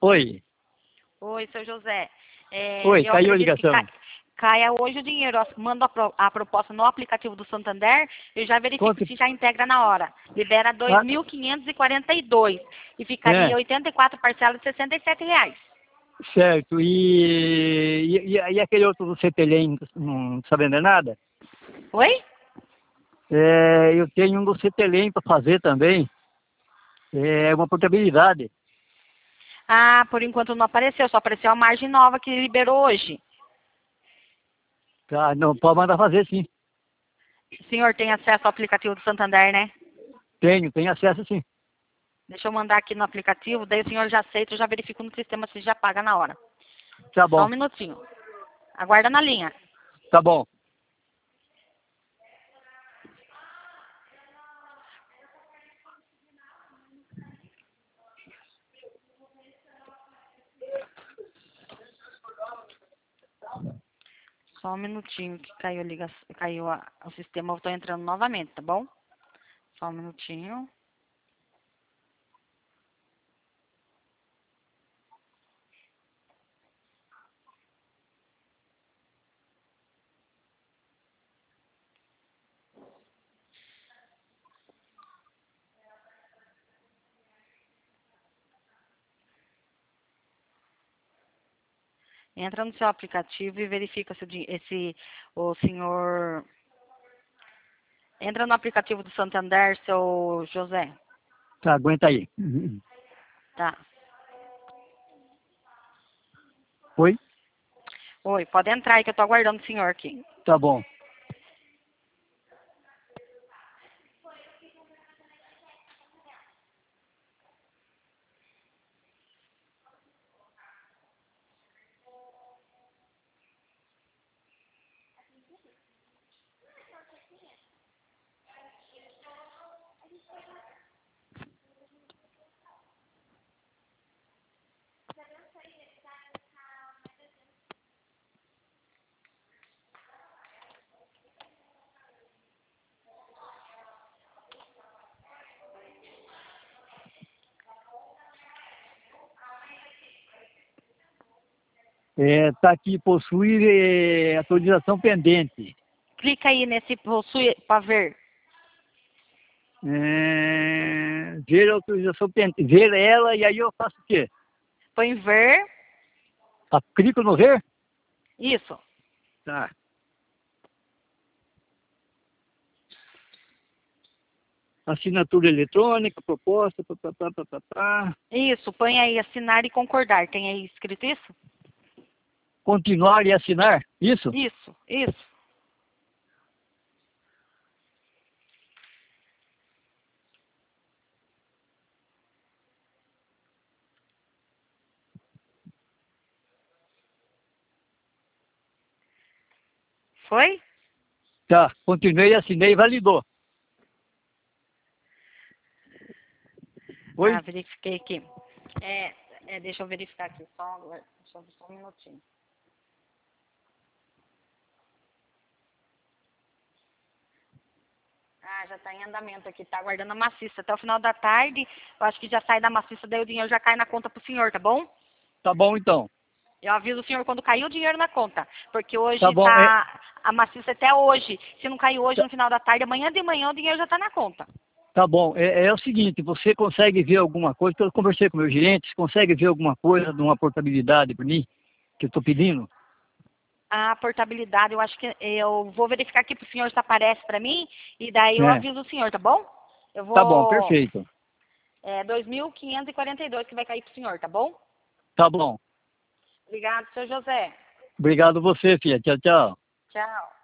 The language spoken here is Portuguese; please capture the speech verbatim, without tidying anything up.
Oi. Oi, seu José. É, Oi, eu caiu a acredito que ligação. ca- caia hoje o dinheiro. Eu mando a, pro- a proposta no aplicativo do Santander e já verifico Quanto? se já integra na hora. Libera dois Ah, mil quinhentos e quarenta e dois e ficaria é, oitenta e quatro parcelas de sessenta e sete reais. certo. E, e, e aquele outro do Cetelém, não está vendo nada? Oi? É, eu tenho um do Cetelém para fazer também. É uma portabilidade. Ah, por enquanto não apareceu, só apareceu a margem nova que liberou hoje. Tá, não, pode mandar fazer sim. O senhor tem acesso ao aplicativo do Santander, né? Tenho, tenho acesso sim. Deixa eu mandar aqui no aplicativo, daí o senhor já aceita, eu já verifico no sistema se já paga na hora. Tá Só um bom, minutinho. Aguarda na linha. tá bom. Só um minutinho que caiu, a ligação, caiu a, o sistema, eu estou entrando novamente, tá bom? Só um minutinho. Entra no seu aplicativo e verifica se o, din- esse, o senhor... Entra no aplicativo do Santander, seu José. Tá, aguenta aí. Uhum. Tá. Oi? Oi, pode entrar aí que eu tô aguardando o senhor aqui. Tá bom. É, tá aqui, possui é, atualização pendente. Clica aí nesse possui para ver. É, ver a autorização pendente. Ver ela e aí eu faço o quê? Põe ver. Ah, clico no ver? Isso. Tá. Assinatura eletrônica, proposta, pá, pá, pá, pá, pá, pá. Isso, põe aí assinar e concordar. Tem aí escrito isso? Continuar e assinar? Isso? Isso, isso. Foi? Tá. Continuei, assinei e validou. Ah, Oi? verifiquei aqui. É, é, deixa eu verificar aqui, só, só, só um minutinho. Ah, já está em andamento aqui, tá aguardando a maciça. Até o final da tarde, eu acho que já sai da maciça, daí o dinheiro já cai na conta pro senhor, tá bom? Tá bom então. Eu aviso o senhor quando cair o dinheiro na conta, porque Tá hoje bom. É, tá a maciça até hoje. Se não cair hoje tá, no final da tarde, amanhã de manhã o dinheiro já está na conta. tá bom. É, é o seguinte, você consegue ver alguma coisa, que eu conversei com meus gerentes, consegue ver alguma coisa de uma portabilidade para mim, que eu estou pedindo? A portabilidade, eu acho que eu vou verificar aqui pro senhor se aparece para mim e daí eu É. aviso o senhor, tá bom? Eu Tá bom, vou... perfeito. É dois mil quinhentos e quarenta e dois que vai cair pro senhor, tá bom? Tá bom. Obrigado, seu José. Obrigado você, filha. Tchau, tchau. Tchau.